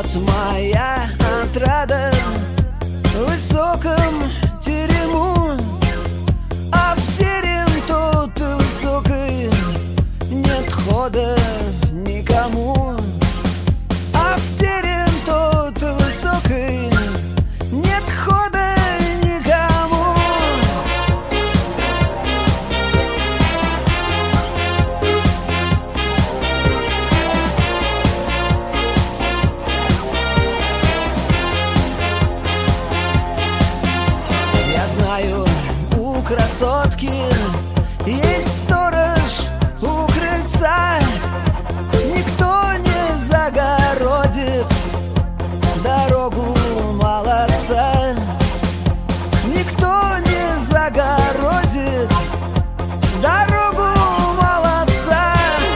моя отрада в высоком терему, а в терем тот высокий нет хода никому. А в терем тот высокий нет хода никому. Я знаю, у красотки есть сторож у крыльца. Никто не загородит дорогу молодца. Никто не загородит дорогу молодца.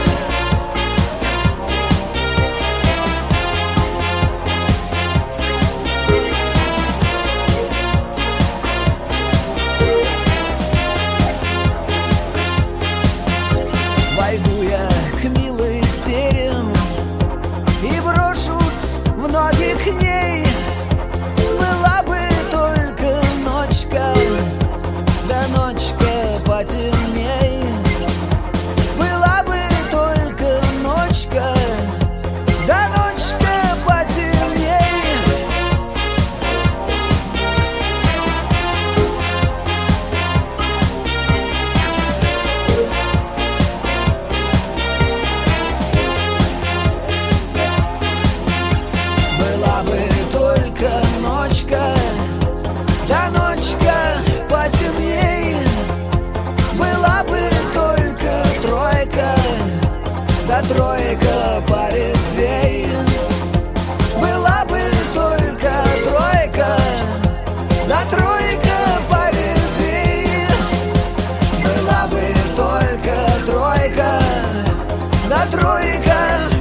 Войду я к милой в терем и брошусь в ноги к ней. Была бы только ночка, да ночка потемней. Была бы только ночка, да ночка потемней. Была бы только ночка, да ночка потемней. Была бы только тройка, да тройка порезвей. Была бы только тройка, да тройка порезвей. Была бы только тройка, да тройка